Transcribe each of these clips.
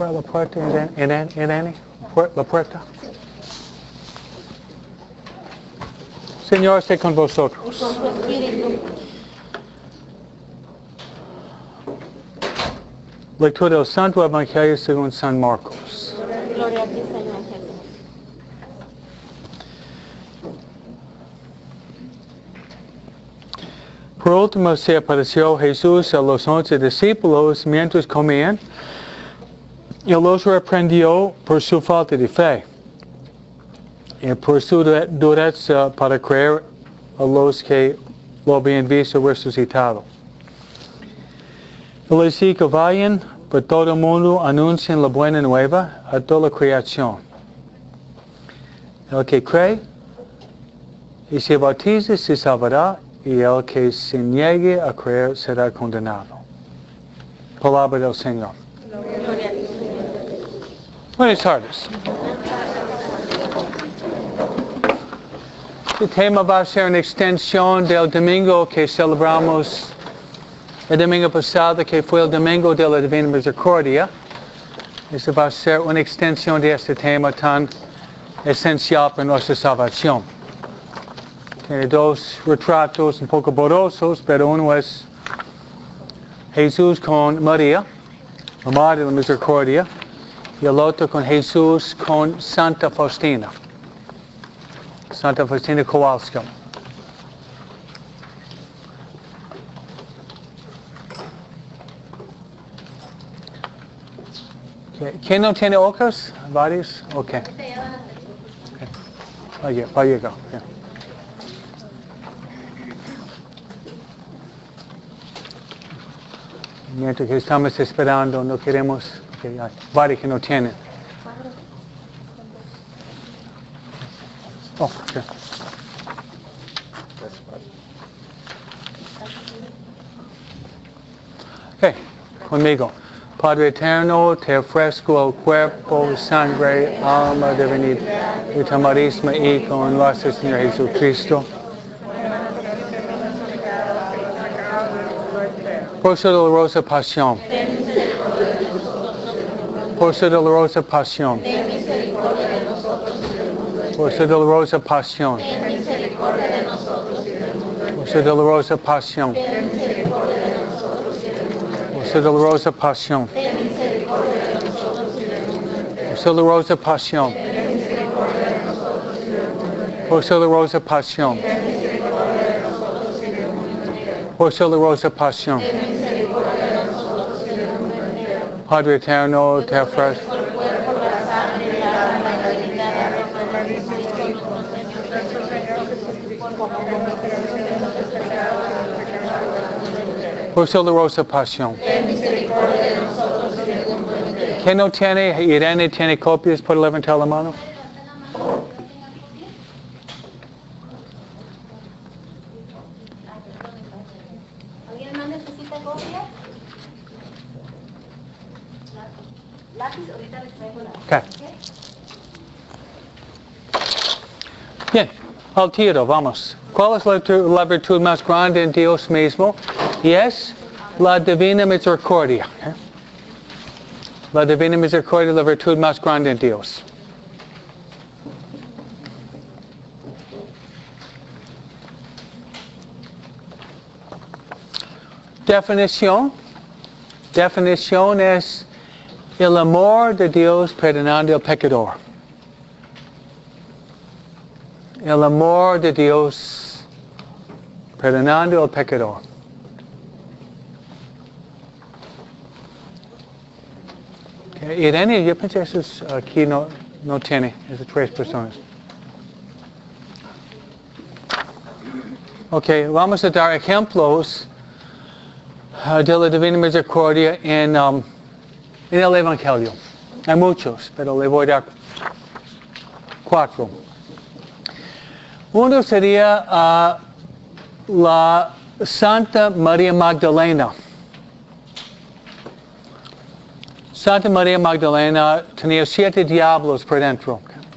la puerta, Irene? La puerta. Señor esté con vosotros. Lectura del Santo Evangelio según San Marcos. Gloria a ti, Señor Jesús. Por último se apareció Jesús a los 11 discípulos mientras comían y los reprendió por su falta de fe y por su dureza para creer a los que lo habían visto resucitado. Y les dijo, vayan por todo el mundo, anuncien la buena nueva a toda la creación. El que cree y se bautiza se salvará, y el que se niegue a creer será condenado. Palabra del Señor. Gloria a ti, Señor. Buenas tardes. El tema va a ser una extensión del domingo que celebramos el domingo pasado, que fue el domingo de la Divina Misericordia. Este va a ser una extensión de este tema tan esencial para nuestra salvación. Tiene dos retratos un poco borrosos, pero uno es Jesús con María, la Madre de la Misericordia, y el otro con Jesús con Santa Faustina Kowalska. Okay. ¿Quién no tiene ojos? ¿Varios? Ok. Va a llegar. Yeah. Mientras que estamos esperando, no queremos que hay varios que no tienen. Oh, okay. Okay, conmigo. Padre eterno, te ofrezco el cuerpo, sangre, alma, divinidad de tu amadísimo Hijo, nuestro Señor Jesucristo. Por su dolorosa pasión. Por su dolorosa pasión. Por su dolorosa pasión. Por su dolorosa pasión. Por su dolorosa pasión. Por su dolorosa pasión. Por su dolorosa pasión. Por su dolorosa pasión. Padre eterno, te ofrezco. Por su dolorosa pasión. ¿Quién no tiene? Irene tiene copias, ¿puede levantar la mano? ¿Alguien más necesita copia? Lápiz, ahorita les traigo lápiz. Okay. Bien, al tiro, vamos. ¿Cuál es la virtud más grande en Dios mismo? Y es la divina misericordia. La divina misericordia es la virtud más grande en Dios. Definición. Definición es el amor de Dios perdonando al pecador. El amor de Dios perdonando al pecador. Okay. Irene, yo pensé que eso aquí no tiene, esas tres personas. Ok, vamos a dar ejemplos de la Divina Misericordia en el Evangelio. Hay muchos, pero le voy a dar 4. Uno sería la Santa María Magdalena. Santa María Magdalena tenía 7 diablos por dentro.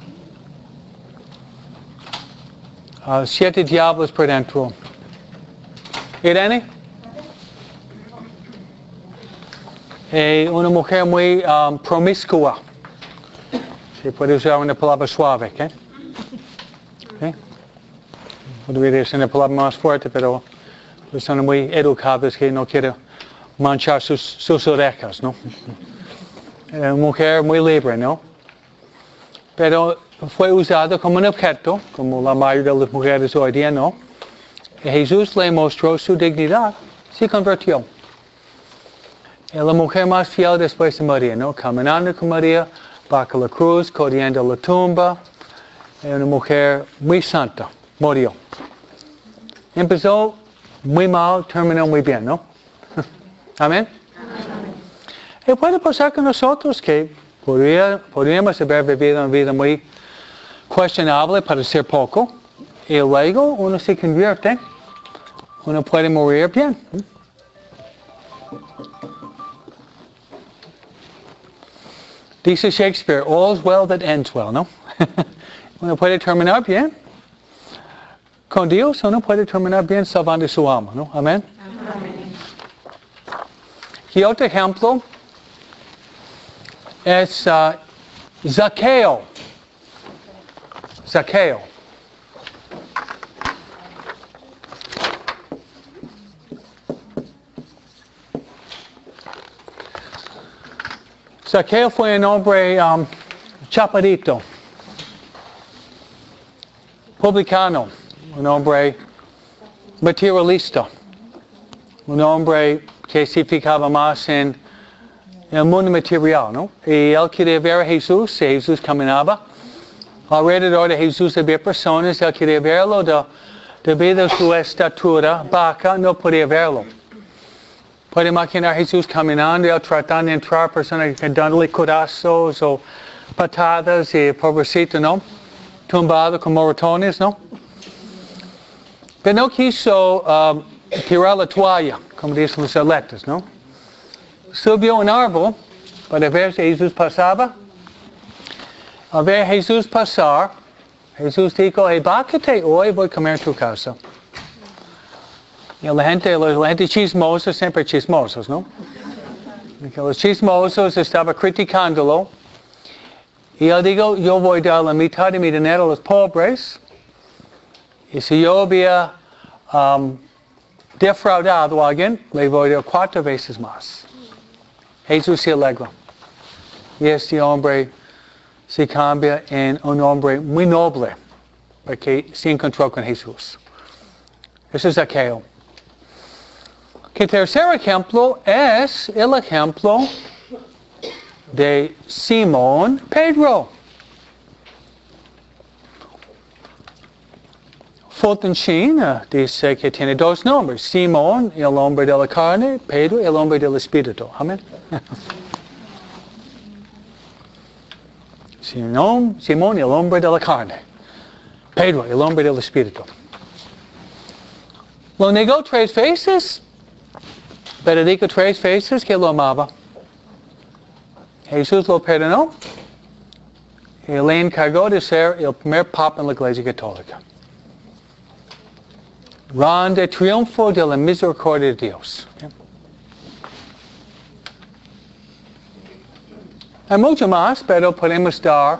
7 diablos por dentro. ¿Irene? Una mujer muy promiscua. Se puede usar una palabra suave, ¿ok? ¿Okay? Podría decir una palabra más fuerte, pero son muy educadas que no quieren manchar sus orejas, ¿no? Una mujer muy libre, ¿no? Pero fue usado como un objeto, como la mayoría de las mujeres hoy día, ¿no? Y Jesús le mostró su dignidad, se convirtió. Y la mujer más fiel después de María, ¿no? Caminando con María, bajo la cruz, corriendo a la tumba. Y una mujer muy santa, murió. Empezó muy mal, terminó muy bien, ¿no? Amén. Y puede pasar con nosotros que podríamos haber vivido una vida muy cuestionable para ser poco, y luego uno se convierte, uno puede morir bien. Dice Shakespeare, all's well that ends well, ¿no? Uno puede terminar bien. Con Dios uno puede terminar bien salvando su alma, ¿no? Amén. Amén. Y otro ejemplo es Zaqueo. Zaqueo. Zaqueo fue un hombre chaparrito, publicano, un hombre materialista, un hombre que se fijaba más en el mundo material, ¿no? Y él quería ver a Jesús, y Jesús caminaba. Alrededor de Jesús había personas, él quería verlo, debido a su estatura baja, no podía verlo. Puede imaginar a Jesús caminando, él tratando de entrar, personas dándole codazos o patadas, y pobrecito, ¿no? Tumbado con moratones, ¿no? Pero no quiso tirar la toalla, como dicen los atletas, ¿no? Subió un árbol para ver si Jesús pasaba. Al ver a Jesús pasar, Jesús dijo, hey, bájate, hoy voy a comer en tu casa. Y la gente chismosa, siempre chismosos, ¿no? Porque los chismosos estaban criticándolo. Y él dijo, yo voy a dar la mitad de mi dinero a los pobres. Y si yo había defraudado a alguien, le voy a dar 4 veces más. Jesús se alegra. Y este hombre se cambia en un hombre muy noble, porque se encontró con Jesús. Ese es Zaqueo. El tercer ejemplo es el ejemplo de Simón Pedro. Fulton Sheen dice que tiene 2 nombres. Simón, el hombre de la carne, Pedro, el hombre del espíritu. Amén. Simón, el hombre de la carne. Pedro, el hombre del espíritu. Lo negó 3 veces, pero dijo 3 veces que lo amaba. Jesús lo perdonó y le encargó de ser el primer papa en la Iglesia Católica. Grande triunfo de la misericordia de Dios. Hay mucho más, pero podemos dar.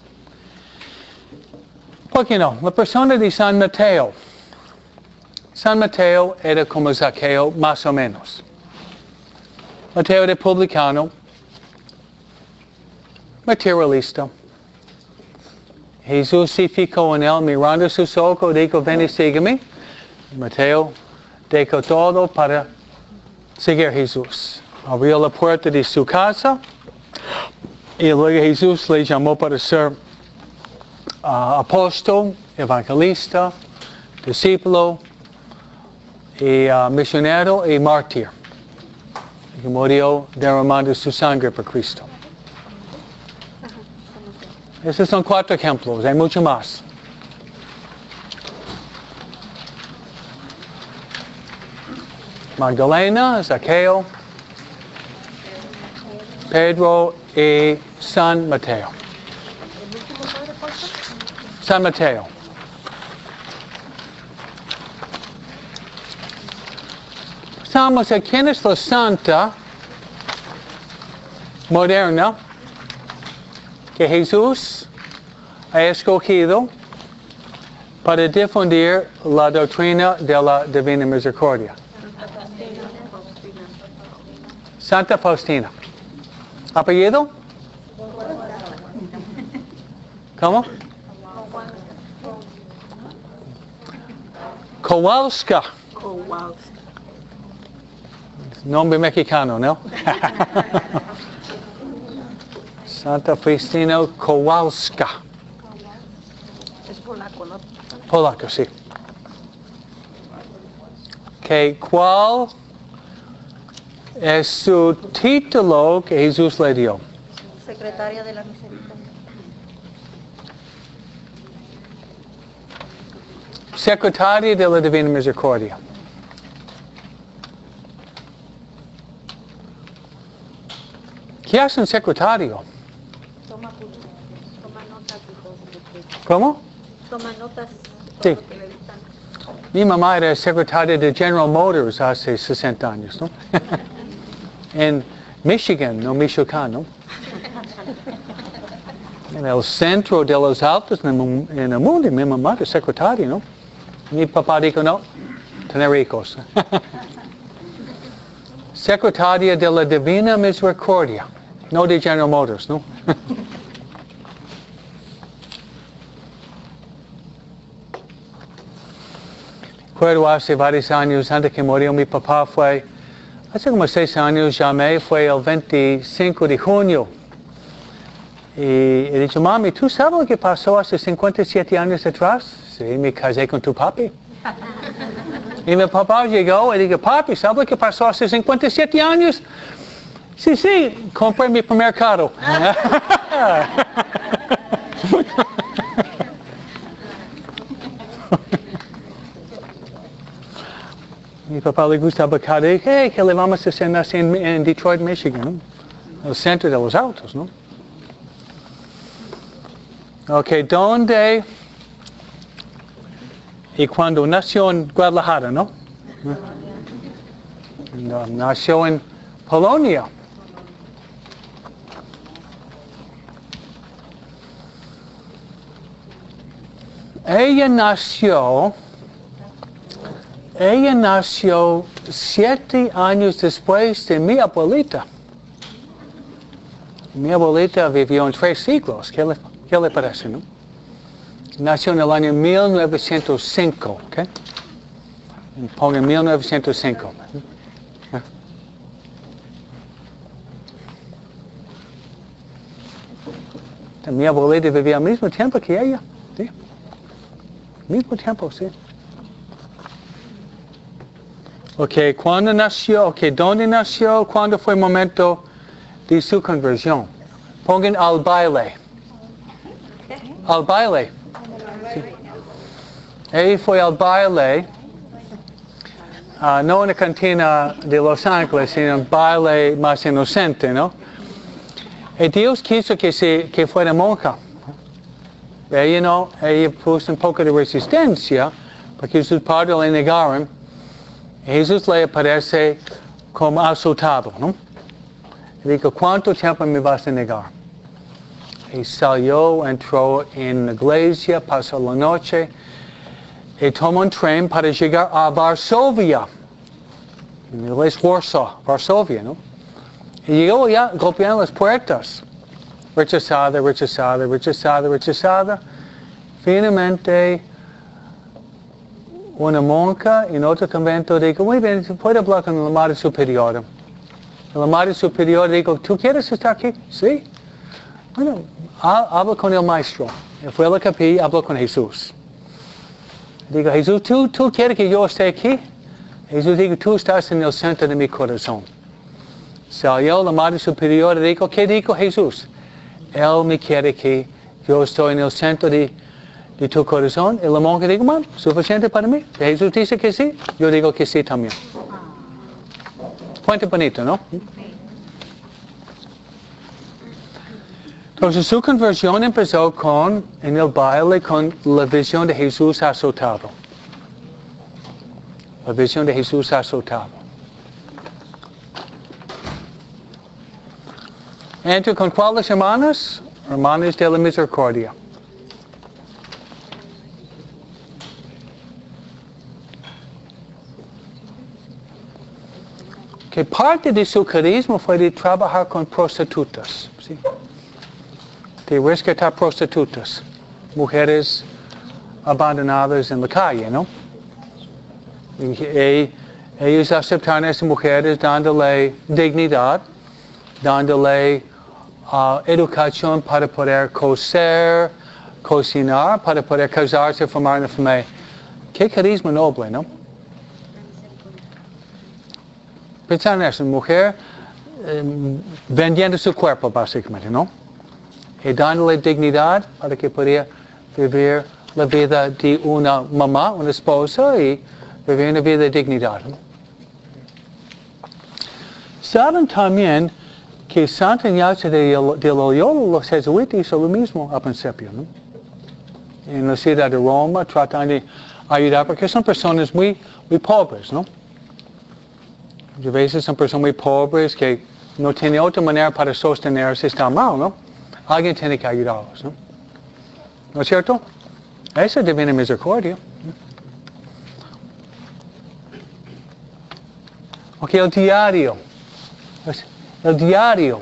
¿Por qué no? La persona de San Mateo. San Mateo era como Zaqueo, más o menos. Mateo era publicano, materialista. Jesús se fijó en él, mirando sus ojos, dijo, ven y sígueme. Mateo dejó todo para seguir a Jesús. Abrió la puerta de su casa y luego Jesús le llamó para ser apóstol, evangelista, discípulo, y misionero y mártir. Que murió derramando su sangre por Cristo. Esos son 4 ejemplos, hay mucho más. Magdalena, Zaqueo, Pedro y San Mateo. San Mateo. Pasamos a quién es la santa moderna que Jesús ha escogido para difundir la doctrina de la Divina Misericordia. Santa Faustina. ¿Apellido? ¿Cómo? Kowalska. Nombre mexicano, ¿no? Santa Faustina Kowalska. Es polaco, ¿no? Polaco, sí. ¿Cuál es su título que Jesús le dio? Secretaria de la Misericordia. Secretaria de la Divina Misericordia. ¿Qué hace un secretario? Toma notas y todo. ¿Cómo? Toma notas Sí. lo que le dictan. Mi mamá era secretaria de General Motors hace 60 años, ¿no? En Michigan, no Michoacán, ¿no? En el centro de los autos en el mundo, mi mamá era secretaria, ¿no? Mi papá dijo, no, tener hijos. Secretaria de la Divina Misericordia, no de General Motors, ¿no? Recuerdo hace varios años, antes que murió mi papá, hace como 6 años, llamé, fue el 25 de junio. Y he dicho, mami, ¿tú sabes lo que pasó hace 57 años atrás? Sí, me casé con tu papi. Y mi papá llegó y dijo, papi, ¿sabes lo que pasó hace 57 años? Sí, compré mi primer carro. Mi papá le gustaba carro. Y dije, ¿qué le vamos a hacer? Nací en Detroit, Michigan, ¿no? El centro de los autos, ¿no? Ok, ¿dónde? Y cuando nació en Guadalajara, ¿no? No, nació en Polonia. Ella nació 7 años después de mi abuelita. Mi abuelita vivió en 3 siglos. ¿Qué le parece, no? Nació en el año 1905, ¿ok? Pongan 1905. Mi abuelita vivía al mismo tiempo que ella, ¿sí? Mismo tiempo, sí. Ok, ¿cuándo nació? Ok, ¿dónde nació? ¿Cuándo fue el momento de su conversión? Pongan al baile. Al baile. Sí. Ella fue al baile, no en la cantina de Los Ángeles, sino un baile más inocente, ¿no? Y Dios quiso que fuera monja. Ella puso un poco de resistencia, porque sus padres le negaron. Jesús le aparece como azotado, ¿no? Y dijo, ¿cuánto tiempo me vas a negar? Y salió, entró en la iglesia, pasó la noche, y tomó un tren para llegar a Varsovia. En inglés, Varsovia, ¿no? Y llegó ya golpeando las puertas. Rechazada. Finalmente, una monja en otro convento dijo, muy bien, puede hablar con la Madre Superiora. La Madre Superiora dijo, ¿tú quieres estar aquí? Sí. Bueno, habla con el maestro. Y fue a la capilla, habló con Jesús. Digo, Jesús, ¿tú quieres que yo esté aquí? Jesús dijo, tú estás en el centro de mi corazón. Salió la Madre Superiora y dijo, ¿qué dijo Jesús? Él me quiere que yo estoy en el centro de tu corazón. Y la monja dijo, man, suficiente para mí. Si Jesús dice que sí, yo digo que sí también. Cuánto bonito, ¿no? Entonces su conversión empezó en el baile con la visión de Jesús azotado. La visión de Jesús azotado. ¿Entre con cuáles hermanas? Hermanas de la misericordia. Que parte de su carisma fue de trabajar con prostitutas, ¿sí? De rescatar prostitutas, mujeres abandonadas en la calle, ¿no? Y ellos aceptaron a esas mujeres dándole dignidad, dándole educación para poder coser, cocinar, para poder casarse, formar una familia. Qué carisma noble, ¿no? Pensar en eso, mujer vendiendo su cuerpo básicamente, ¿no? Y dándole dignidad para que pudiera vivir la vida de una mamá, una esposa y vivir una vida de dignidad, ¿no? Saben también que Santa Ignacio de Loyola, los jesuitas, hizo lo mismo al principio, ¿no? En la ciudad de Roma, tratando de ayudar, porque son personas muy pobres, ¿no? A veces son personas muy pobres que no tienen otra manera para sostenerse, está mal, ¿no? Alguien tiene que ayudarlos, ¿no? ¿No es cierto? Esa es divina misericordia. Ok, el diario. El diario.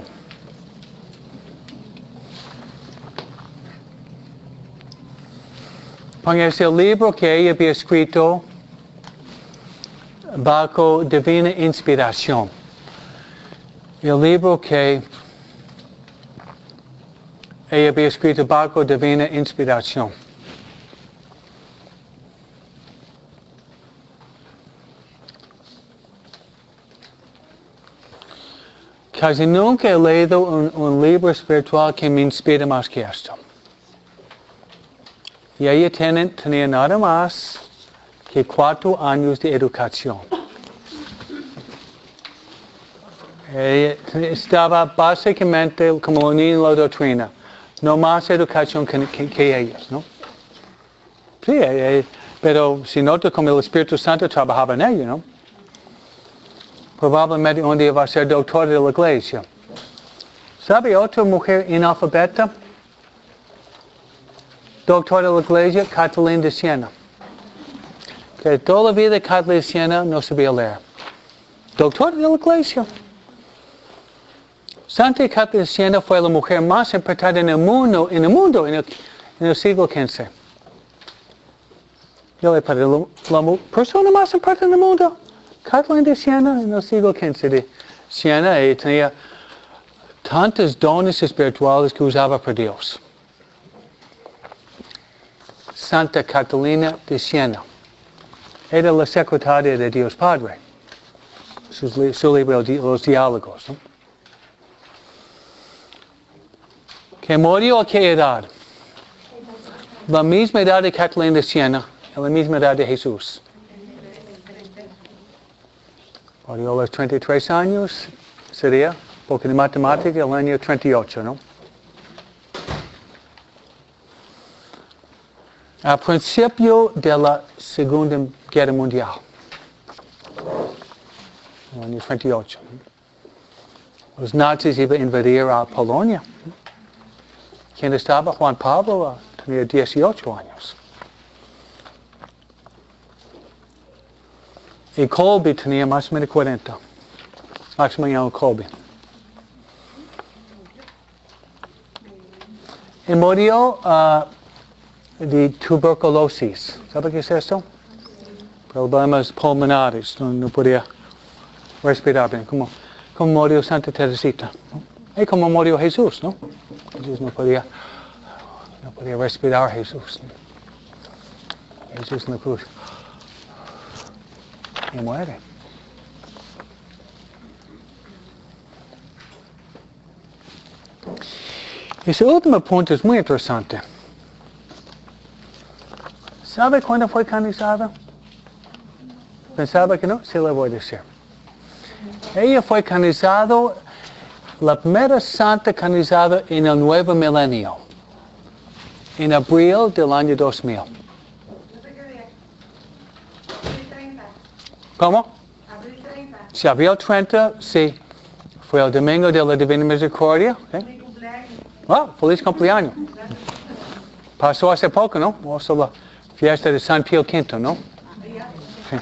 Póngase el libro que ella había escrito bajo divina inspiración. El libro que ella había escrito bajo divina inspiración. Casi nunca he leído un libro espiritual que me inspire más que esto. Y ella tenía nada más que 4 años de educación. Ella estaba básicamente como un niño en la doctrina. No más educación que ellos, ¿no? Sí, pero si nota como el Espíritu Santo trabajaba en ella, ¿no? Probablemente un día va a ser doctor de la iglesia. ¿Sabe otra mujer analfabeta? Doctor de la iglesia, Catalina de Siena. Que toda la vida Catalina de Siena no sabía leer. Doctor de la iglesia. Santa Catalina de Siena fue la mujer más importante en el mundo en el siglo XV. Yo le paré la persona más importante en el mundo. Catalina de Siena en el siglo XV de Siena tenía tantos dones espirituales que usaba por Dios. Santa Catalina de Siena era la secretaria de Dios Padre. Su libro, Los Diálogos, ¿no? Que murió a qué edad? La misma edad de Catalina de Siena, la misma edad de Jesús. Murió a los 33 años, sería, porque en matemática el año 38, ¿no? Al principio de la Segunda Guerra Mundial, en el año 38, los nazis iban a invadir a Polonia. ¿Quién estaba? Juan Pablo tenía 18 años. Y Colby tenía más o menos 40. Maximiliano Kolbe. Y murió de tuberculosis. ¿Sabe qué es esto? Problemas pulmonares. No podía respirar bien. Como murió Santa Teresita, ¿no? Y como murió Jesús, ¿no? Jesús no podía respirar, Jesús. Jesús en la cruz. Y muere. Ese último punto es muy interesante. ¿Sabe cuándo fue canonizada? Pensaba que no, sí le voy a decir. Ella fue canonizada, la primera santa canonizada en el nuevo milenio, en abril del año 2000. ¿Cómo? Abril 30. Sí, abril 30, sí. fue el domingo de la Divina Misericordia. ¿Okay? Oh, feliz cumpleaños. Pasó hace poco, ¿no? Also la fiesta de San Pío V, ¿no? Sí.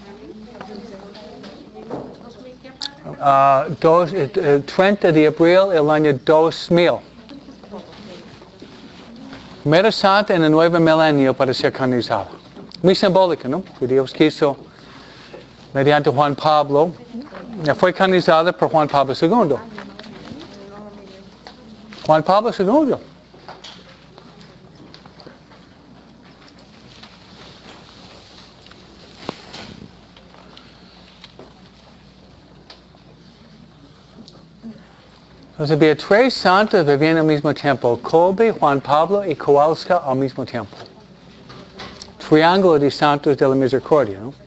30 de abril del año 2000. Primera santa en el nuevo milenio para ser canonizada. Muy simbólica, ¿no? Que Dios quiso, mediante Juan Pablo, fue canonizada por Juan Pablo II. Juan Pablo II. Entonces había 3 santos viviendo al mismo tiempo. Kolbe, Juan Pablo y Kowalska al mismo tiempo. Triángulo de santos de la misericordia, ¿no?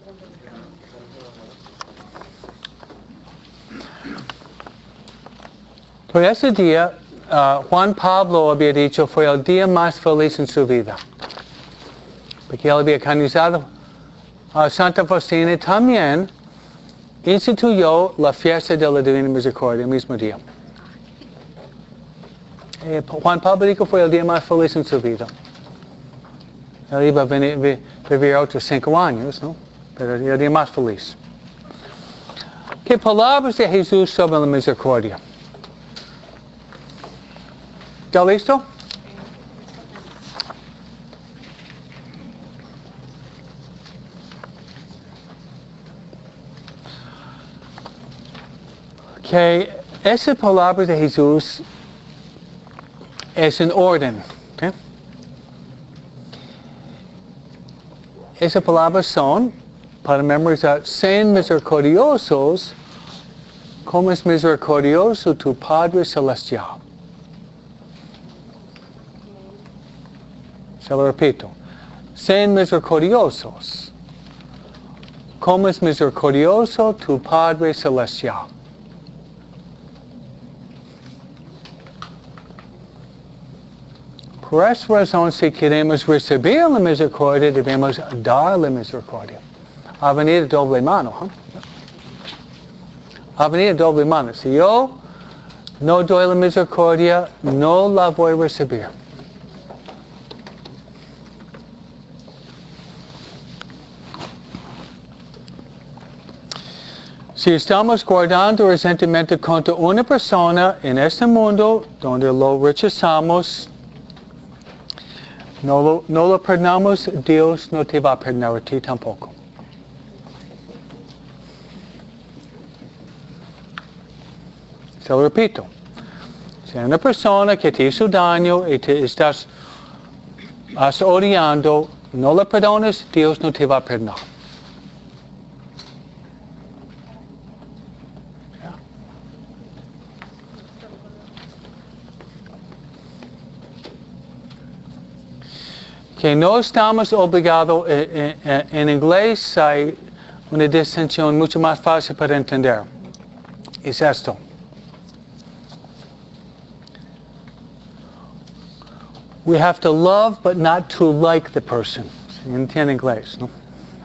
Por ese día, Juan Pablo había dicho fue el día más feliz en su vida. Porque él había canonizado a Santa Faustina y también instituyó la fiesta de la Divina Misericordia el mismo día. Juan Pablo dijo fue el día más feliz en su vida. Él iba a vivir otros 5 años, ¿no? Pero el día más feliz. ¿Qué palabras de Jesús sobre la misericordia? ¿Está listo? Que esas palabras de Jesús es en orden. ¿Okay? Esas palabras son, para memorizar, sean misericordiosos como es misericordioso tu Padre Celestial. Se lo repito. Sean misericordiosos como es misericordioso tu Padre Celestial. Por esa razón, si queremos recibir la misericordia, debemos dar la misericordia. Ha venido doble mano. Ha venido doble mano. Si yo no doy la misericordia, no la voy a recibir. Si estamos guardando resentimiento contra una persona en este mundo donde lo rechazamos, no lo perdonamos, Dios no te va a perdonar a ti tampoco. Se lo repito. Si hay una persona que te hizo daño y te estás odiando, no lo perdones, Dios no te va a perdonar. Que no estamos obligados, en inglés hay una distinción mucho más fácil para entender. Es esto. We have to love but not to like the person. Entiende inglés, ¿no?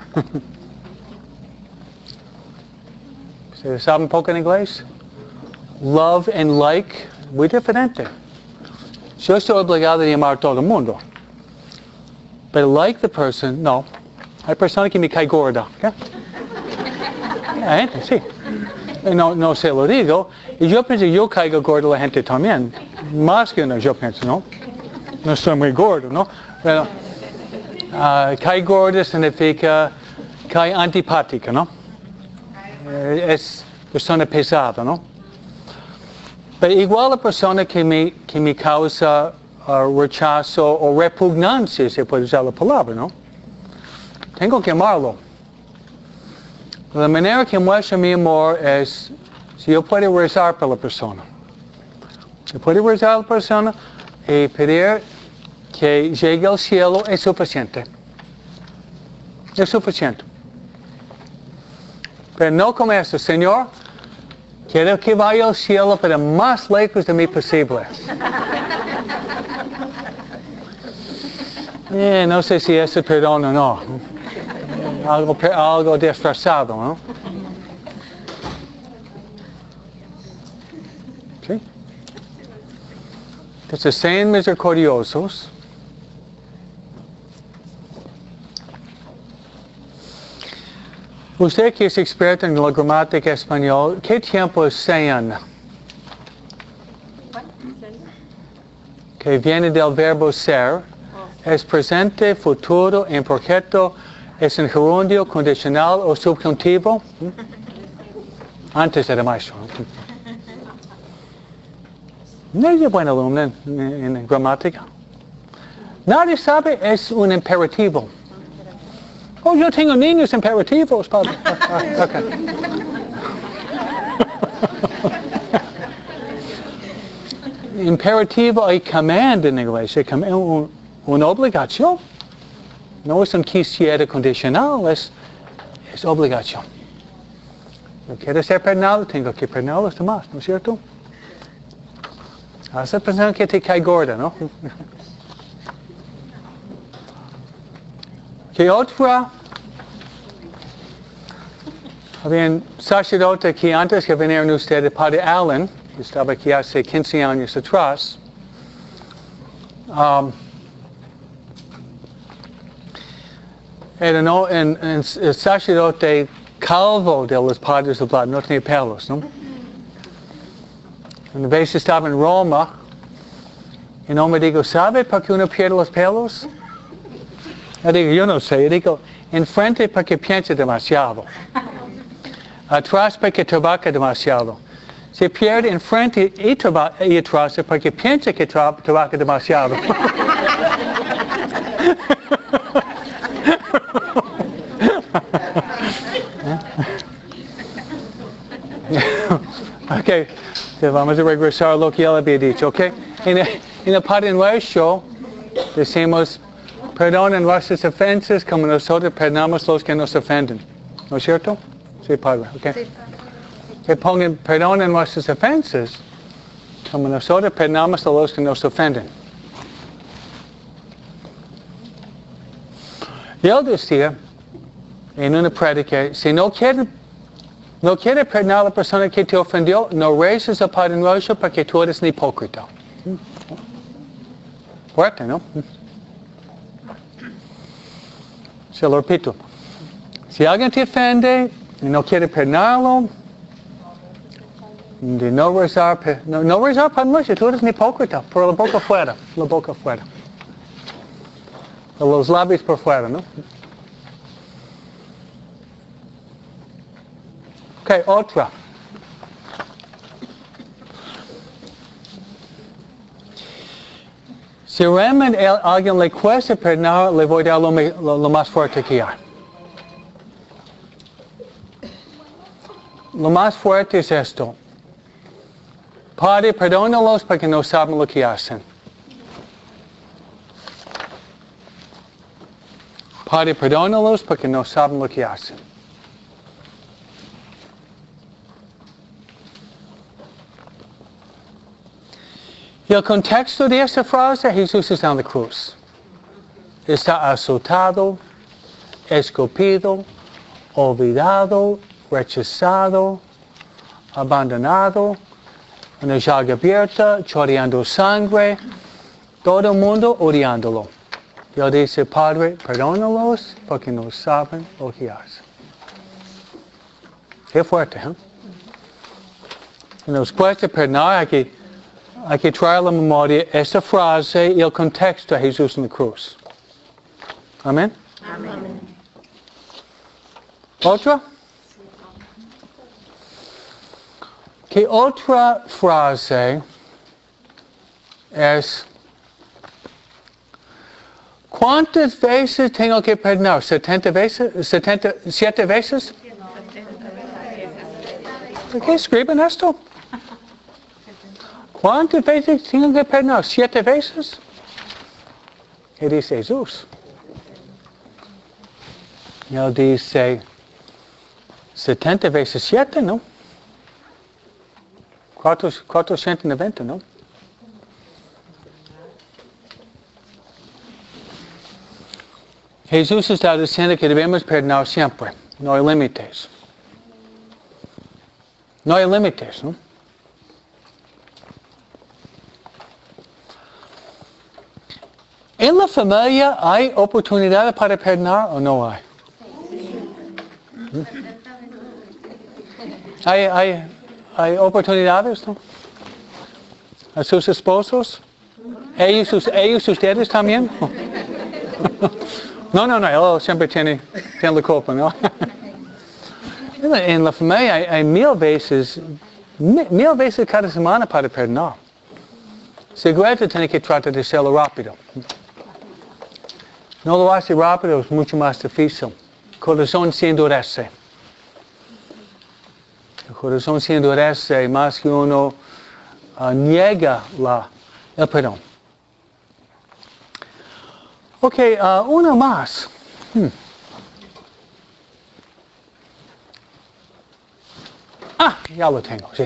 ¿Se sabe un poco en inglés? Love and like, muy diferente. Yo estoy obligado a amar a todo el mundo. Pero like the person, no. Hay personas que me caen gorda. ¿Okay? Hay gente, sí. No se lo digo. Y yo pienso que yo caigo gordo a la gente también. Más que uno, yo pienso, ¿no? No soy muy gordo, ¿no? Pero cae gorda significa cae antipática, ¿no? Es persona pesada, ¿no? Pero igual la persona que me causa rechazo o repugnancia, se puede usar la palabra, ¿no? Tengo que amarlo. La manera que muestra mi amor es si yo puedo rezar por la persona. Si puedo rezar a la persona y pedir que llegue al cielo es suficiente. Es suficiente. Pero no como esto, Señor, quiero que vaya al cielo, pero más lejos de mí posible. No sé si es perdón o no. Algo disfrazado, ¿no? ¿Sí? Entonces, sean misericordiosos. Usted que es experto en la gramática español, ¿qué tiempo es sean? Que viene del verbo ser. Es presente, futuro, imperfecto, es en gerundio, condicional o subjuntivo. Antes era maestro. Nadie es buen alumno en gramática. Nadie sabe, es un imperativo. Oh, yo tengo niños imperativos, padre. Okay. Imperativo y command en inglés. Es una obligación. No es un quisiera condicional, es obligación. No quiero ser pernal, tengo que pernar a los demás, ¿no es cierto? Vas a pensar que te cae gorda, ¿no? ¿Qué otra? Había un sacerdote aquí antes que vinieron ustedes, Padre Allen, que estaba aquí hace 15 años atrás. Era el sacerdote calvo de los padres de Plata, no tenía pelos, ¿no? Una vez estaba en Roma, y no me digo, ¿sabe por qué uno pierde los pelos? Yo digo, yo no sé. Yo digo, enfrente porque piensa demasiado. Atrás porque trabaja demasiado. Se pierde enfrente y atrás porque piensa que trabaja demasiado. Ok, vamos a regresar a lo que él había dicho, ok. En el Padre Nuestro decimos, perdonen nuestras ofensas como nosotros perdonamos los que nos ofenden. ¿No es cierto? Sí, Padre, ok. Sí. Que pongan, perdonen nuestras ofensas como nosotros perdonamos a los que nos ofenden. Y él decía, en una prédica, si no quiere perdonar a la persona que te ofendió, no reces al Padre Nuestro porque tú eres un hipócrita. Fuerte, ¿no? Se lo repito. Si alguien te ofende y no quiere perdonarlo, de no rezar Padre Nuestro, tú eres un hipócrita, por la boca afuera, por los labios por fuera, ¿no? Ok, otra. Si realmente a alguien le cuesta perdonar, le voy a dar lo más fuerte que hay. Lo más fuerte es esto. Padre, perdónalos porque no saben lo que hacen. Padre, perdónalos porque no saben lo que hacen. Y el contexto de esta frase, Jesús está en la cruz. Está azotado, escupido, olvidado, rechazado, abandonado, una llaga abierta, chorreando sangre, todo el mundo odiándolo. Y él dice, Padre, perdónalos porque no saben lo que hacen. Qué fuerte, ¿eh? Y nos cuesta perdonar, hay que traer a la memoria esta frase y el contexto de Jesús en la cruz. Amén. Amén. ¿Otra? ¿Qué otra frase es? ¿Cuántas veces tengo que perdonar? ¿70 veces? ¿7 veces? ¿Por qué escriben esto? ¿Cuántas veces tengo que perdonar? ¿7 veces? ¿Qué dice Jesús? Y él dice 70 veces 7, ¿no? 490, ¿no? Jesús está diciendo que debemos perdonar siempre. No hay límites. No hay límites, ¿no? ¿En la familia hay oportunidad para perdonar o no hay? ¿Hay oportunidades, no? ¿A sus esposos? ¿Ellos ustedes también? No, él siempre tiene la culpa, ¿no? En la familia hay mil veces cada semana para perdonar. Seguro tiene que tratar de hacerlo rápido. No lo hace rápido, es mucho más difícil. El corazón se endurece. El corazón se endurece más que uno niega el perdón. Ok, una más. Ya lo tengo, sí.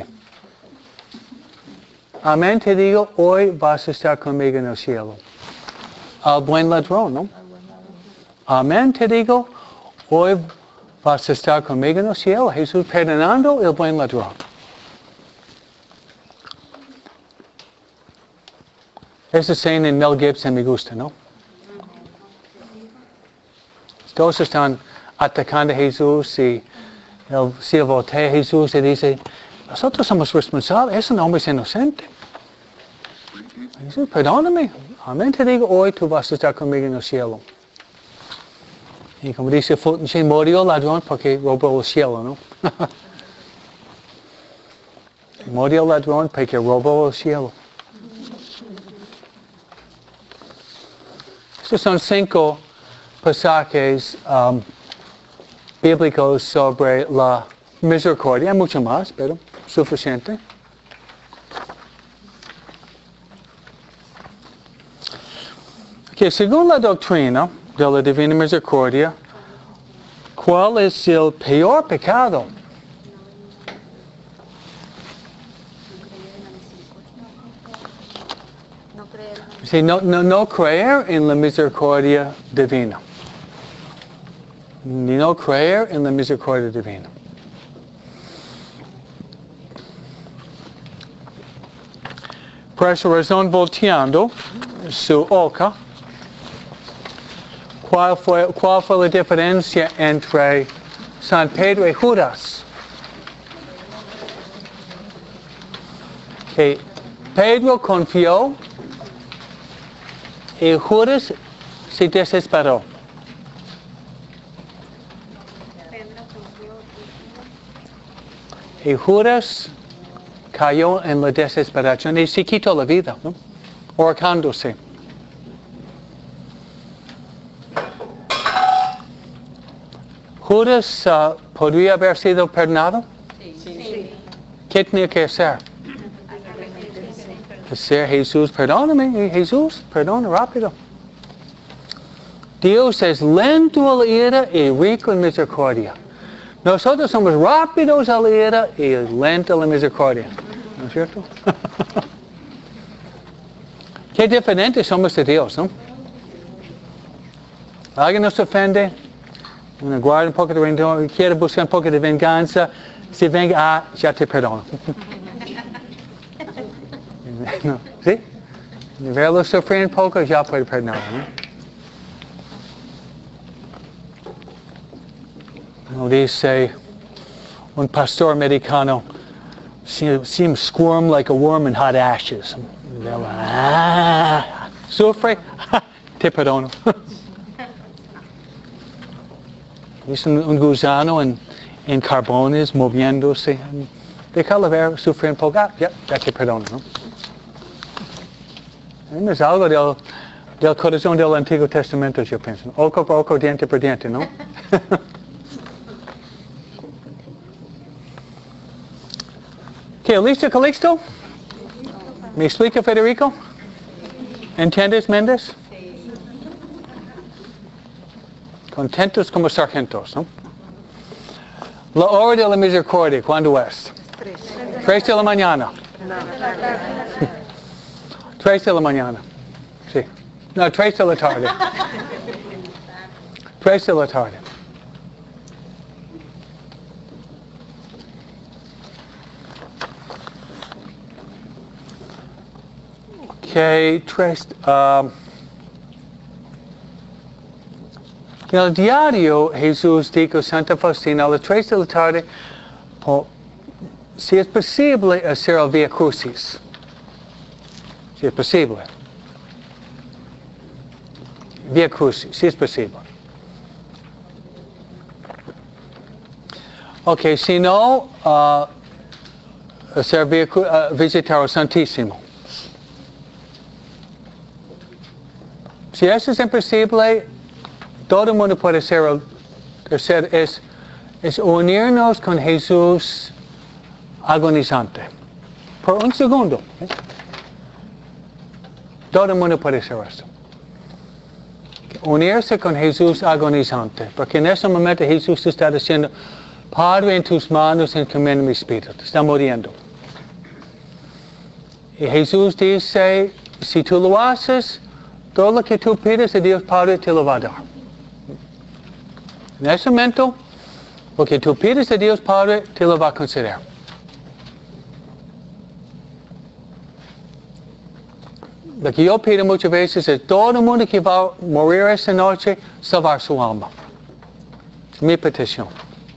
Amén, te digo, hoy vas a estar conmigo en el cielo. Al buen ladrón, ¿no? Amén, te digo, hoy vas a estar conmigo en el cielo. Jesús perdonando el buen ladrón. Esa escena en Mel Gibson me gusta, ¿no? Todos están atacando a Jesús y él se voltea a Jesús y dice, nosotros somos responsables, ese hombre es inocente. Jesús, perdóname. Amén, te digo, hoy tú vas a estar conmigo en el cielo. Y como dice Fulton Sheen, murió el ladrón porque robó el cielo, ¿no? Murió el ladrón porque robó el cielo. Estos son 5 pasajes bíblicos sobre la misericordia. Hay mucho más, pero suficiente. Okay, según la doctrina de la Divina Misericordia, ¿cuál es el peor pecado? Sí, no creer en la misericordia divina. Ni no creer en la misericordia divina. Por esa razón, volteando su hoja, ¿cuál fue la diferencia entre San Pedro y Judas? Que Pedro confió y Judas se desesperó. Y Judas cayó en la desesperación y se quitó la vida, ¿no? Ahorcándose. ¿Judas podría haber sido perdonado? Sí. ¿Qué tenía que hacer? Decir, Jesús, perdóname, Jesús, perdona rápido. Dios es lento a la ira y rico en misericordia. Nosotros somos rápidos a la ira y lentos a la misericordia. ¿No es cierto? Qué diferentes somos de Dios, ¿no? Alguien nos ofende, uno guarda un poco de rencor, quiere buscar un poco de venganza, si venga, ya te perdono. No, ¿sí? De verlo sufrir un poco, ya puede perdonar, ¿no? No dice un pastor americano, seems squirm like a worm in hot ashes. Sufre, te perdono. Es un gusano en carbones moviéndose. Déjalo ver, sufrir un poco, ya te perdono, ¿no? Es algo del corazón del Antiguo Testamento, yo pienso. Ojo por ojo, diente por diente, ¿no? ¿Qué, listo, Calixto? ¿Me explica, Federico? ¿Entiendes, Méndez? Contentos como sargentos, ¿no? La hora de la misericordia, ¿cuándo es? 3 de la mañana. 3 de la mañana. Sí. No, 3 de la tarde. 3 de la tarde. Ok, 3. En el diario, Jesús dijo a Santa Faustina a las 3 de la tarde, si es posible hacer el Via Crucis. Si es posible. Via Crucis, si es posible. Ok, si no, hacer visitar al Santísimo. Si eso es imposible, todo el mundo puede hacer es unirnos con Jesús agonizante. Por un segundo. Todo el mundo puede hacer esto. Unirse con Jesús agonizante. Porque en ese momento Jesús está diciendo, Padre, en tus manos encomiendo mi espíritu. Está muriendo. Y Jesús dice, si tú lo haces, todo lo que tú pides a Dios Padre te lo va a dar. En ese momento, lo que tú pides a Dios Padre te lo va a conceder. Lo que yo pido muchas veces es todo el mundo que va a morir esta noche, salvar su alma. Es mi petición.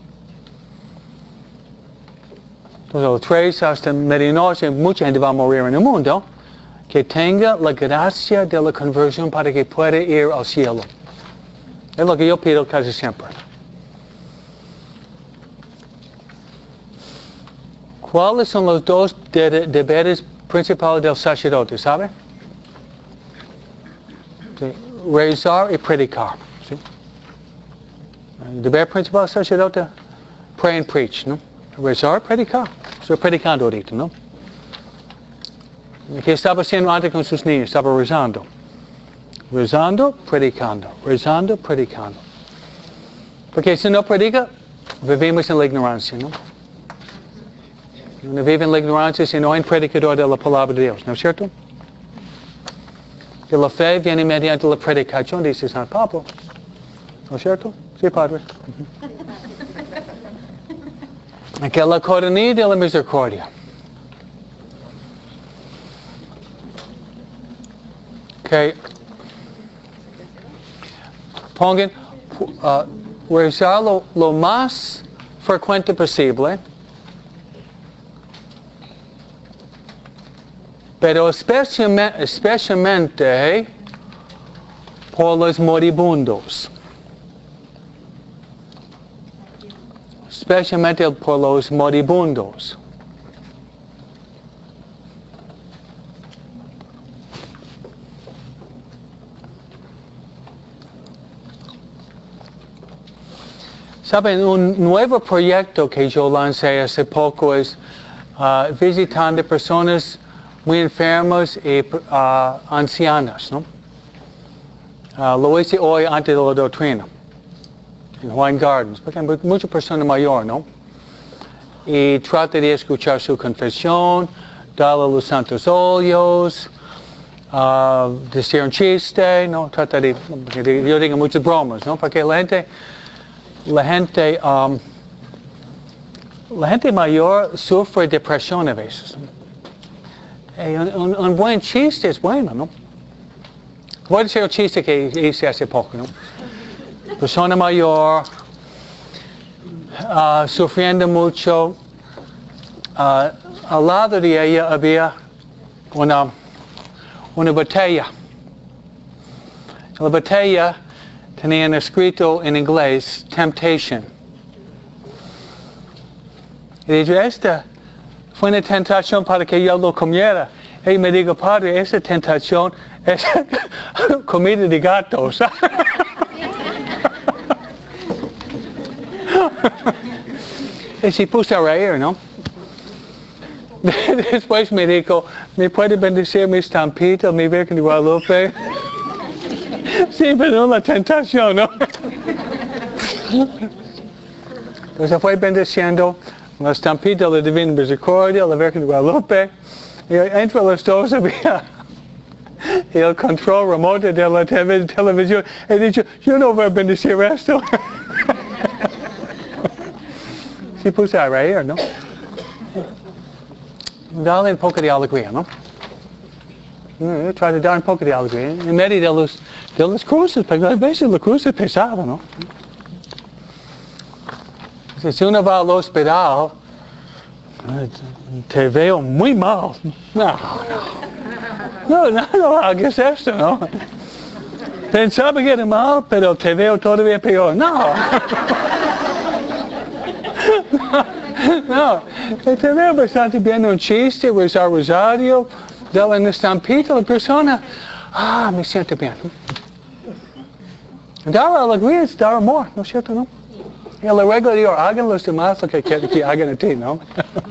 Entonces, 3 hasta medianoche, mucha gente va a morir en el mundo. Que tenga la gracia de la conversión para que pueda ir al cielo. Es lo que yo pido casi siempre. ¿Cuáles son los 2 deberes principales del sacerdote, sabe? Sí. Rezar y predicar. ¿Sí? El deber principal del sacerdote, pray and preach, ¿no? Rezar y predicar. Estoy predicando ahorita, ¿no? ¿Qué estaba haciendo antes con sus niños? Estaba rezando. Rezando, predicando. Rezando, predicando. Porque si no predica, vivimos en la ignorancia, ¿no? Uno vive en la ignorancia si no hay un predicador de la palabra de Dios, ¿no es cierto? Que la fe viene mediante la predicación, dice San Pablo. ¿No es cierto? Sí, Padre. Que la coronilla de la misericordia. Okay. Pongan, rezar lo más frecuente posible, pero especialmente por los moribundos. Especialmente por los moribundos. Saben, un nuevo proyecto que yo lancé hace poco es visitando personas muy enfermas y ancianas, ¿no? Lo hice hoy antes de la doctrina, en Wine Gardens, porque hay muchas personas mayores, ¿no? Y trate de escuchar su confesión, darle los santos óleos, decir un chiste, ¿no? Trata de, yo digo muchas bromas, ¿no? Porque la gente mayor sufre depresión a veces. Un buen chiste es bueno, ¿no? Voy a decir un chiste que hice hace poco, ¿no? Persona mayor, sufriendo mucho. Al lado de ella había una botella. La botella tenían escrito en inglés, Temptation. Y dije, esta fue una tentación para que yo lo comiera. Y me dijo, Padre, esta tentación es comida de gatos. Y se puso a reír, ¿no? Después me dijo, ¿me puede bendecir mi estampita, mi Virgen de Guadalupe? Sí, pero no la tentación, ¿no? Entonces fue bendeciendo la estampita de la Divina Misericordia, la Virgen de Guadalupe, y entre los dos había el control remoto de la televisión. He dicho, yo no voy a bendecir esto. Se puso a reír, ¿no? Dale un poco de alegría, ¿no? Trata de dar un poco de alegría. En medio de los de las cruces, porque a veces la cruz es pesada, ¿no? Si uno va al hospital, te veo muy mal. No hagas esto, ¿no? Pensaba que era mal, pero te veo todavía peor. No. No, te veo bastante bien un chiste, rezar rosario, darle una estampita a la persona. Me siento bien. Dar alegría es dar amor, ¿no es cierto, no? Y la regla de Dios, hagan los demás lo que quieren que hagan a ti, ¿no?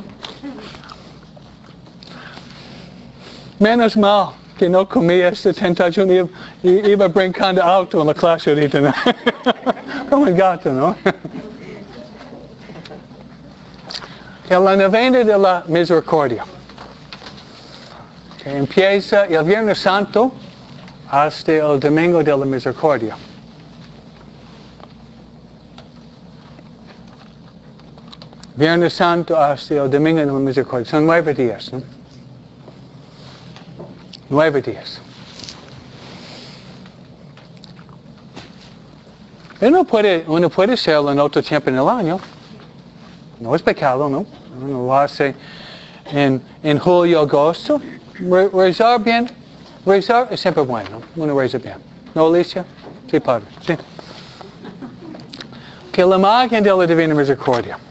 Menos mal que no comí esta tentación y iba brincando alto en la clase ahorita, ¿no? Como un gato, ¿no? La novena de la misericordia. Que empieza el Viernes Santo hasta el Domingo de la Misericordia. Viernes Santo hasta el Domingo de la Misericordia. Son 9 días, ¿no? 9 días. Uno puede hacerlo en otro tiempo en el año. No es pecado, ¿no? Uno lo hace en julio, agosto. Rezar bien. Rezar es siempre bueno. Uno reza bien. ¿No, Alicia? Sí, padre. Sí. Que la imagen de la Divina Misericordia.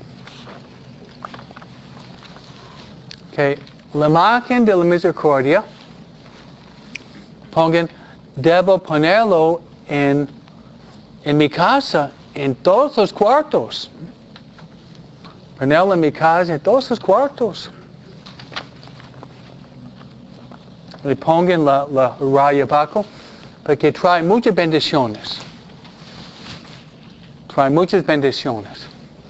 Que la imagen de la Misericordia, debo ponerlo en mi casa, en todos los cuartos. Ponerlo en mi casa, en todos los cuartos. Le pongan la raya abajo, porque trae muchas bendiciones. Trae muchas bendiciones.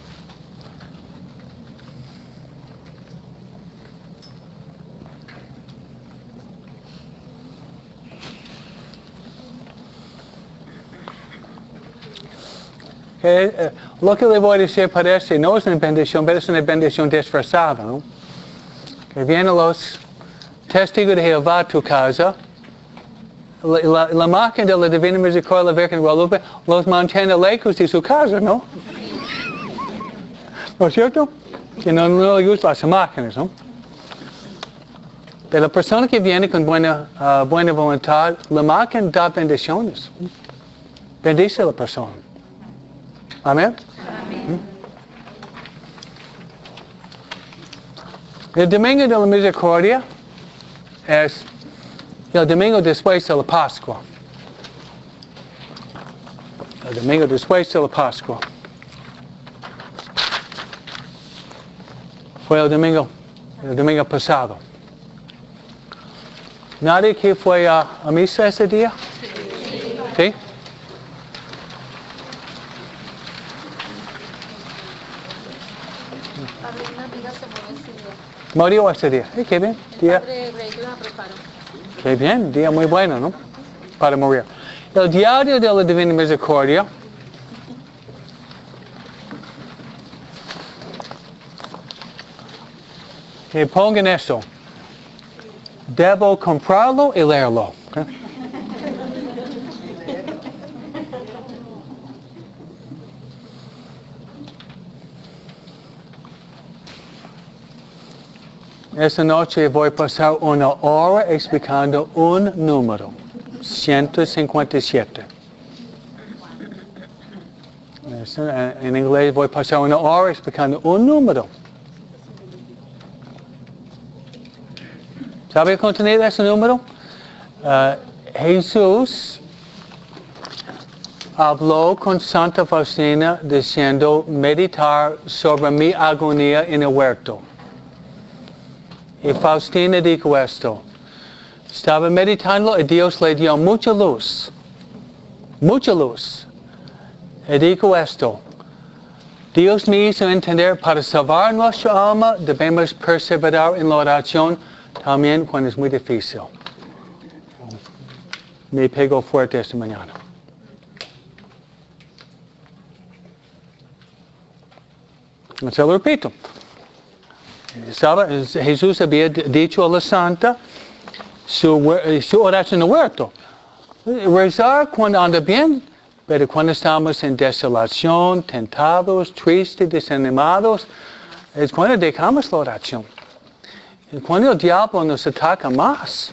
Lo que le voy a decir parece, no es una bendición, pero es una bendición disfrazada, ¿no? Que vienen los testigos de Jehová a tu casa, la imagen de la Divina Misericordia, la Virgen de Guadalupe, los mantiene lejos de su casa, ¿no? ¿No es cierto? Que no le gustan las imágenes, ¿no? Pero la persona que viene con buena voluntad, la imagen da bendiciones. Bendice a la persona. Amén. Amén. El Domingo de la Misericordia es el domingo después de la Pascua. El domingo después de la Pascua. Fue el domingo pasado. ¿Nadie que fue a misa ese día? ¿Sí? Murió ese día. Qué bien. Día. Qué bien, día muy bueno, ¿no? Para morir. El diario de la Divina Misericordia. Que pongan esto. Debo comprarlo y leerlo. ¿Okay? Esta noche voy a pasar una hora explicando un número. 157. En inglés voy a pasar una hora explicando un número. ¿Sabe el contenido de ese número? Jesús habló con Santa Faustina diciendo meditar sobre mi agonía en el huerto. Y Faustina dijo esto. Estaba meditando y Dios le dio mucha luz. Mucha luz. Y dijo esto. Dios me hizo entender para salvar nuestra alma debemos perseverar en la oración también cuando es muy difícil. Me pegó fuerte esta mañana. Se lo repito. Jesús había dicho a la santa su oración en el huerto. Rezar cuando anda bien, pero cuando estamos en desolación, tentados, tristes, desanimados, es cuando dejamos la oración. Y cuando el diablo nos ataca más.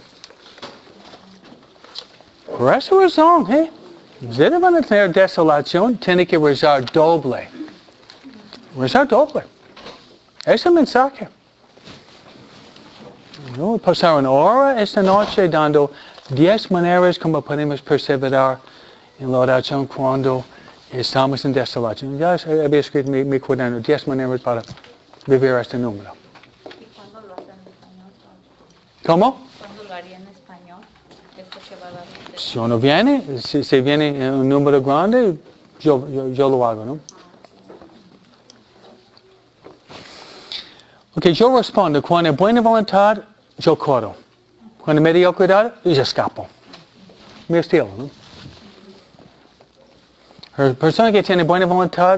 Por esa razón, ustedes van a tener desolación, tienen que rezar doble. Rezar doble. Ese es el mensaje. Vamos a pasar una hora esta noche dando 10 maneras como podemos perseverar en la oración cuando estamos en desolación. Ya había escrito mi cuaderno, 10 maneras para vivir este número. ¿Y cuándo lo hacen en español? ¿Cómo? ¿Cuándo lo haría en español? Esto que va a dar usted. Si uno viene, si viene en un número grande, yo lo hago, ¿no? Ok, yo respondo, cuando hay buena voluntad, yo corro. Cuando hay mediocridad, yo escapo. Mi estilo, ¿no? La persona que tiene buena voluntad,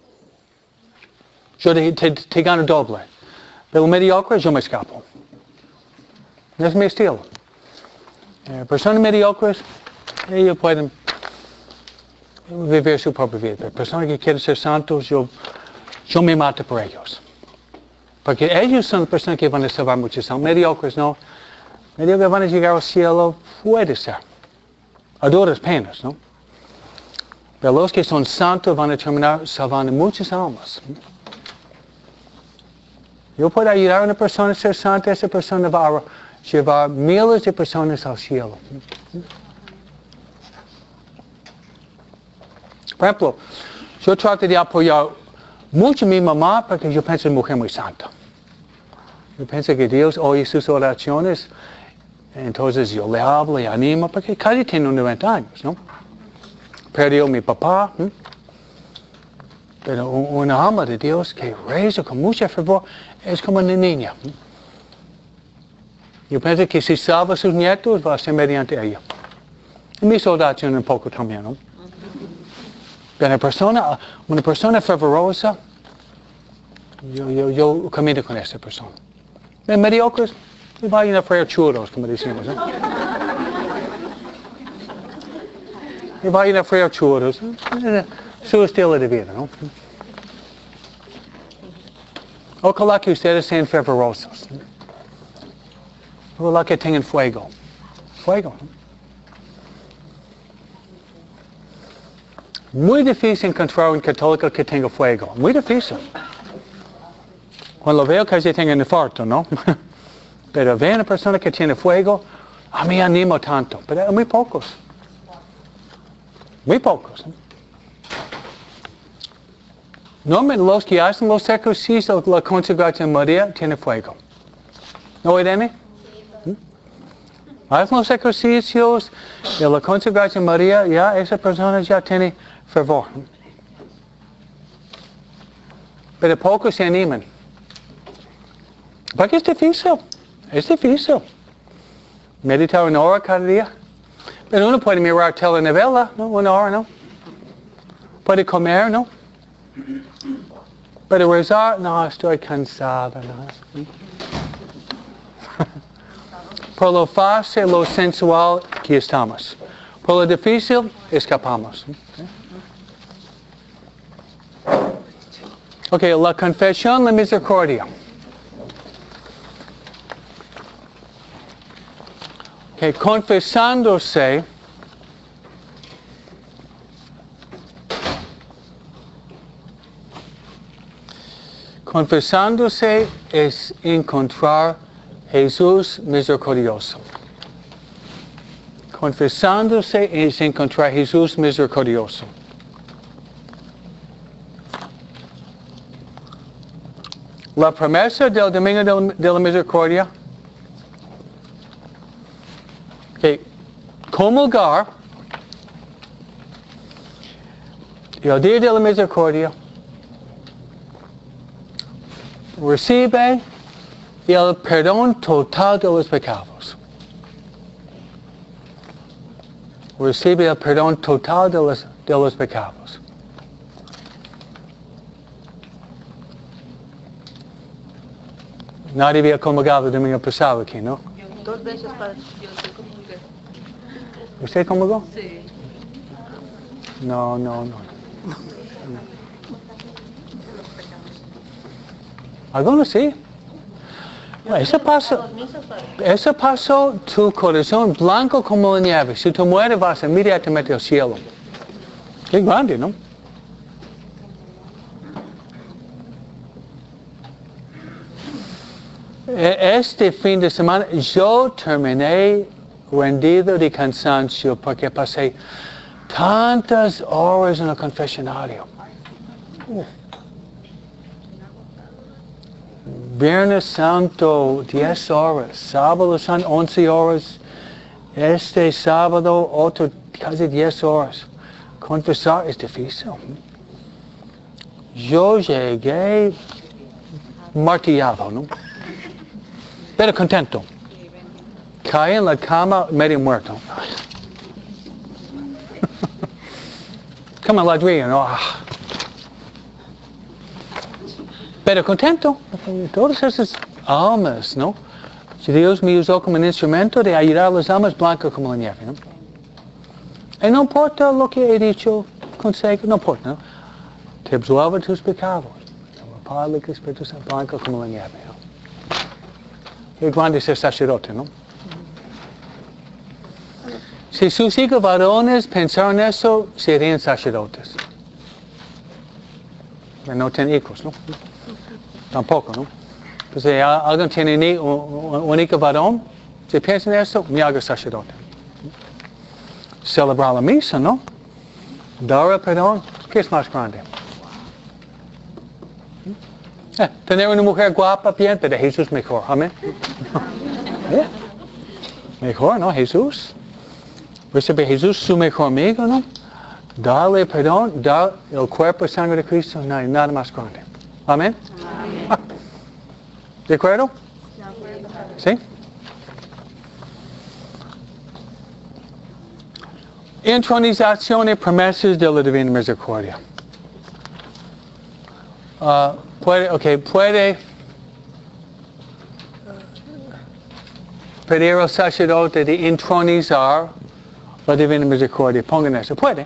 yo te gano doble. Pero mediocre, yo me escapo. Es mi estilo. Personas mediocres, ellos pueden vivir su propia vida. Personas que quieren ser santos, yo me mato por ellos. Porque ellos son las personas que van a salvar muchos. Son mediocres, ¿no? Mediocres van a llegar al cielo, puede ser. A duras penas, ¿no? Pero los que son santos van a terminar salvando muchas almas. Yo puedo ayudar a una persona a ser santa, esa persona va a llevar miles de personas al cielo. Por ejemplo, yo trato de apoyar mucho a mi mamá porque yo pienso en mujer muy santa. Yo pienso que Dios oye sus oraciones, entonces yo le hablo y animo porque casi tiene 90 años, ¿no? Perdió mi papá, pero una alma de Dios que reza con mucho fervor es como una niña. Yo pienso que si salva a sus nietos va a ser mediante ella. Y mis oraciones un poco también, ¿no? Pero una persona fervorosa, yo camino con esa persona. En mediocres, vayan a freír churros, como decimos, ¿no? Y vayan a freír churros. Su estilo de vida, ¿no? Ojalá que ustedes sean fervorosos. Ojalá que tengan fuego. Fuego. Muy difícil encontrar un católico que tenga fuego. Muy difícil. Cuando lo veo casi tengo un infarto, ¿no? Pero veo una persona que tiene fuego, a mí animo tanto. Pero muy pocos. Muy pocos. Normalmente los que hacen los sacrificios de la consagración María tienen fuego. ¿No oyen? Hacen los sacrificios de la consagración María, ya esa persona ya tiene fervor. Pero pocos se animan. Porque es difícil. Es difícil. Meditar una hora cada día. Pero uno puede mirar telenovela, ¿no? Una hora, ¿no? Puede comer, ¿no? Pero rezar, no, estoy cansado, ¿no? Por lo fácil, lo sensual, aquí estamos. Por lo difícil, escapamos. Ok, la confesión, la misericordia. Ok, confesándose. Confesándose es encontrar Jesús misericordioso. Confesándose es encontrar Jesús misericordioso. La promesa del Domingo de la Misericordia, que comulgar el día de la Misericordia, recibe el perdón total de los pecados. Recibe el perdón total de los pecados. Nadie había comulgado el domingo pasado aquí, ¿no? 2 veces para... ¿Usted conmigo? Sí. No. Algunos sí. Eso pasó tu corazón blanco como la nieve. Si tú mueres vas inmediatamente al cielo. Qué grande, ¿no? Este fin de semana yo terminé rendido de cansancio porque pasé tantas horas en el confesionario. Viernes Santo, 10 horas. Sábado Santo, 11 horas. Este sábado, otro casi 10 horas. Confesar es difícil. Yo llegué martillado, ¿no? Pero contento. Caí en la cama medio muerto. Como ladrillo, ¿no? Pero contento. Todas esas almas, ¿no? Si Dios me usó como un instrumento de ayudar a las almas blancas como la nieve, ¿no? Y no importa lo que he dicho, consejo, no importa, ¿no? Te absuelve tus pecados. El Padre, el Espíritu Santo, blanco como la nieve, ¿no? Qué grande es el sacerdote, ¿no? Si sus hijos varones pensaron eso, serían sacerdotes. Pero no tienen hijos, ¿no? Tampoco, ¿no? Pues si alguien tiene un hijo varón, si piensa en eso, me hago sacerdote. Celebrar la misa, ¿no? Dar el perdón, ¿qué es más grande? Tener una mujer guapa, bien, pero Jesús mejor, amén. Mejor, ¿no? Jesús. Recibe Jesús su mejor amigo, ¿no? Darle perdón, dar el cuerpo y sangre de Cristo, no hay nada más grande. Amén. ¿De acuerdo? ¿Sí? Intronización y promesas de la Divina Misericordia. Puede pedir al sacerdote de intronizar la Divina Misericordia. Pongan eso. Puede.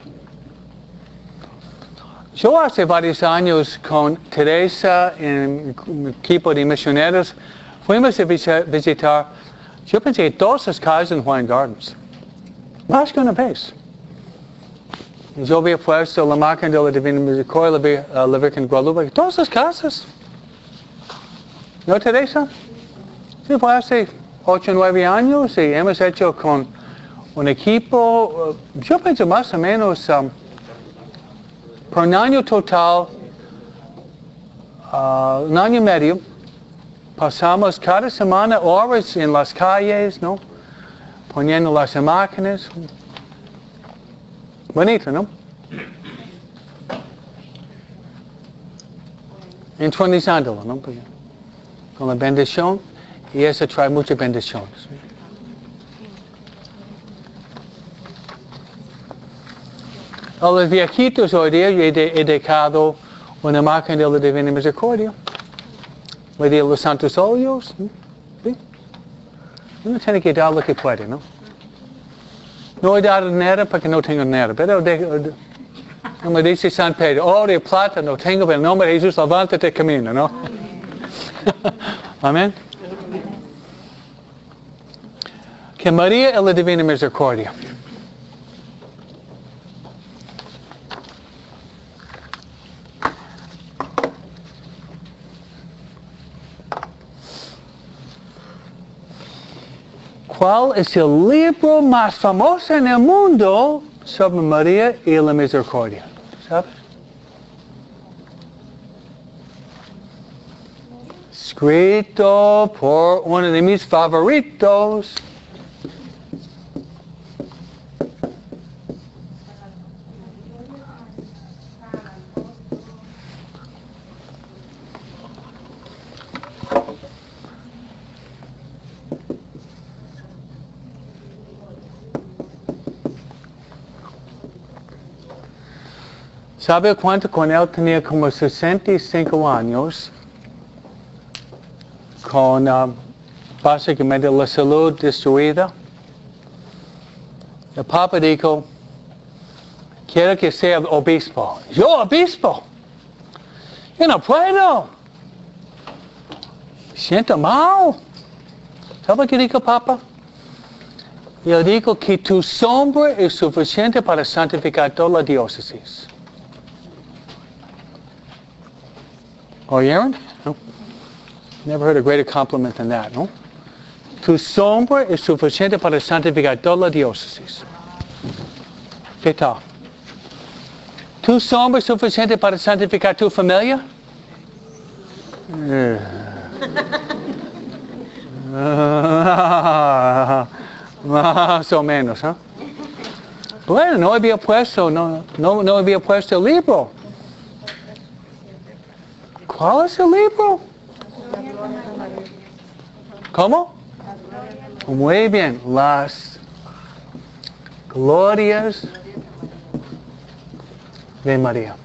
Yo hace varios años con Teresa en un equipo de misioneros fuimos a visitar, yo pensé, todas las casas en Hawaiian Gardens. Más que una vez. Yo había puesto la máquina de la Divina Misericordia, la Virgen Guadalupe, todas las casas. ¿No, Teresa? Sí, fue hace 8 o 9 años y hemos hecho con un equipo, yo pienso más o menos, por un año total, un año y medio, pasamos cada semana horas en las calles, ¿no? Poniendo las máquinas. Bonito, ¿no? Intronizándolo, ¿no? Con la bendición, y eso trae muchas bendiciones. A los viejitos hoy día he dejado una máquina de la Divina Misericordia. Le di los santos óleos. ¿Sí? Uno tiene que dar lo que puede, ¿no? No he dado nada porque no tengo nada. Pero como dice San Pedro, oro y plata no tengo, pero en el nombre de Jesús levántate y camina, ¿no? Amén. Que María es la Divina Misericordia. ¿Cuál es el libro más famoso en el mundo sobre María y la Misericordia? ¿Sabes? Escrito por uno de mis favoritos. ¿Sabe cuánto? Cuando él tenía como 65 años, con básicamente la salud destruida, El Papa dijo, quiero que sea obispo. Yo obispo. Yo no puedo. Siento mal. ¿Sabe qué dijo el Papa? Él dijo que tu sombra es suficiente para santificar toda la diócesis. ¿Oyeron? No? Never heard a greater compliment than that, no? Tu sombra es suficiente para santificar toda la diócesis. ¿Qué tal? ¿Tu sombra es suficiente para santificar tu familia? Más o menos, ¿eh? Bueno, no había puesto el libro. ¿Cuál es el libro? ¿Cómo? Muy bien, las glorias de María.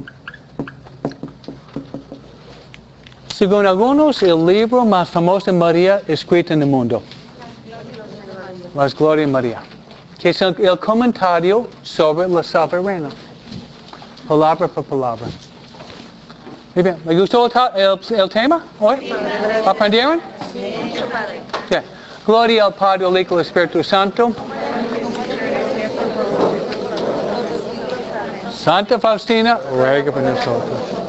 Según algunos, el libro más famoso de María escrito en el mundo. Las Glorias de María. Que es el comentario sobre la soberana. Palabra por palabra. Muy bien. ¿Le gustó el tema hoy? ¿Aprendieron? Sí. Gloria al Padre, al Hijo y al Espíritu Santo. Santa Faustina, ruega por nosotros.